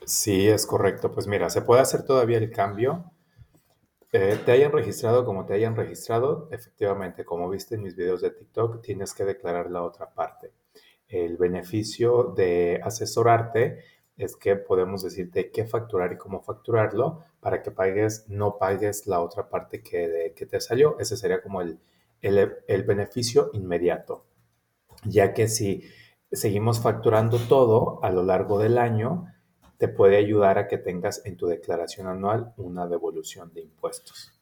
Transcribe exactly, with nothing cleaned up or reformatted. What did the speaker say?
Sí, es correcto. Pues mira, se puede hacer todavía el cambio. Eh, te hayan registrado como te hayan registrado, efectivamente, como viste en mis videos de TikTok, tienes que declarar la otra parte. El beneficio de asesorarte es que podemos decirte qué facturar y cómo facturarlo para que pagues, no pagues la otra parte que, de- que te salió. Ese sería como el, el, el beneficio inmediato, ya que si seguimos facturando todo a lo largo del año, te puede ayudar a que tengas en tu declaración anual una devolución de impuestos.